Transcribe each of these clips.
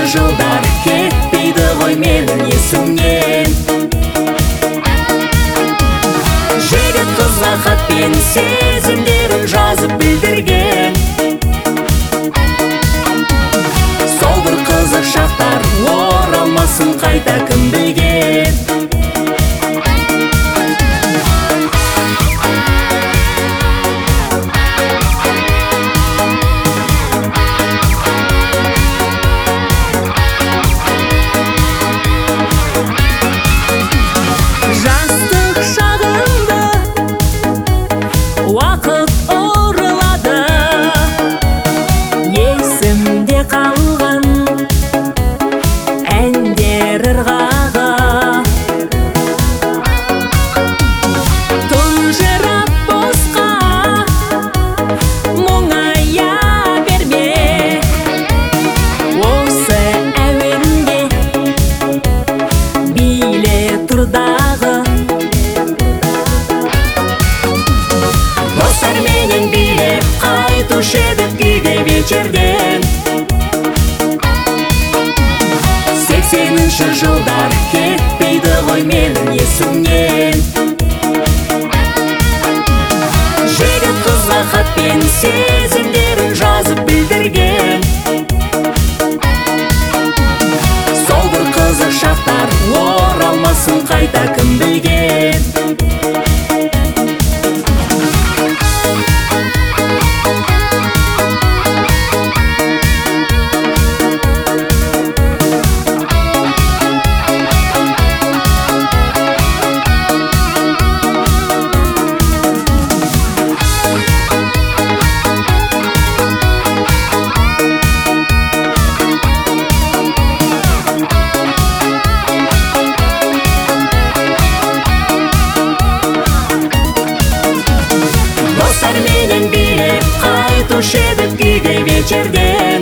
жылдар кетпейді ғой менің есімнен. Жігіт қызға хатпен сезімдерін жазып білдірген. Сол бір қызық шақтар оралмасын қайта кім білген. Уақыт ұрылады, есімде қалған әндер ырғағы. Тұнжырап босқа мұңая берме, осы әуенге биле тұрдағы. Достарменен билеп қайтушы едік үйге вечерден. 80-ші жылдар кетпейді ғой менің есімнен. Жігіт қызға хатпен сезімдерін жазып білдірген. Сол бір қызық шақтар оралмасын қайта кім білген. Достарменен билеп қайтушы едік үйге вечерден.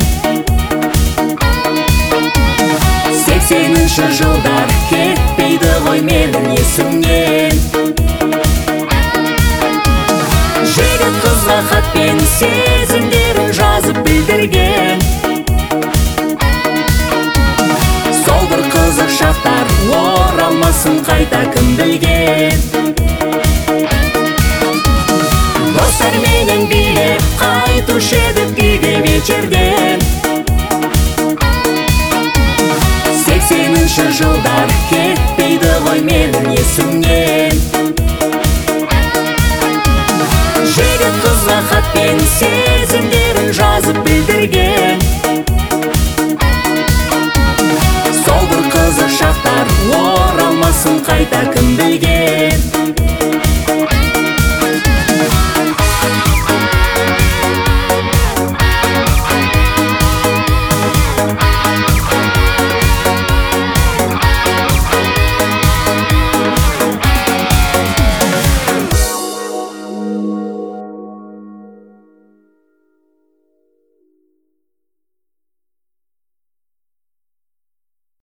80-ші жылдар кетпейді ғой менің есімнен. Жігіт қызға хатпен сезімдерін жазып білдірген. Сол бір қызық шақтар оралмасын қайта кім білген. Достарменен билеп қайтушы едік үйге вечерден. 80-ші жылдар кетпейді ғой менің есімнен. Жігіт қызға хатпен сезімдерін жазып білдірген. Сол бір қызық шақтар оралмасын қайта кім білген.